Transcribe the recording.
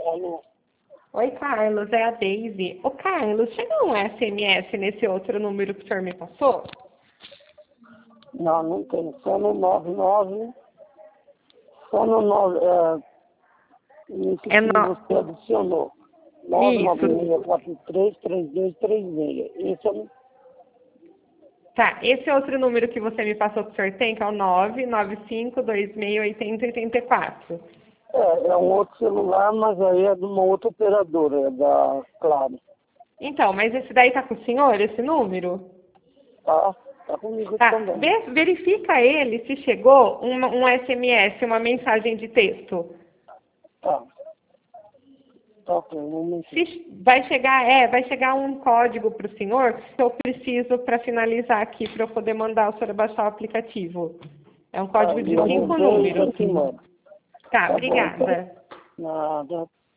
Alô? Oi, Carlos, é a Daisy. Ô, Carlos, chegou um SMS nesse outro número que o senhor me passou? Não, não tem. Só no 99, só no 9, nesse É que no... você adicionou. Isso. 996433236. Esse é, Tá, esse outro número que você me passou que o senhor tem, que é o 995268084. é um outro celular, mas aí é de uma outra operadora, é da Claro. Então, mas esse daí tá com o senhor, esse número? Tá? Tá comigo Tá, também. verifica ele se chegou um SMS, uma mensagem de texto. Tá. Tá, ok, um momentinho. Vai chegar um código para o senhor que eu preciso para finalizar aqui, para eu poder mandar o senhor baixar o aplicativo. É um Tá, código de eu 5 vou ver e já números. te mando. Tá, Tá bom, então. obrigada. Nada.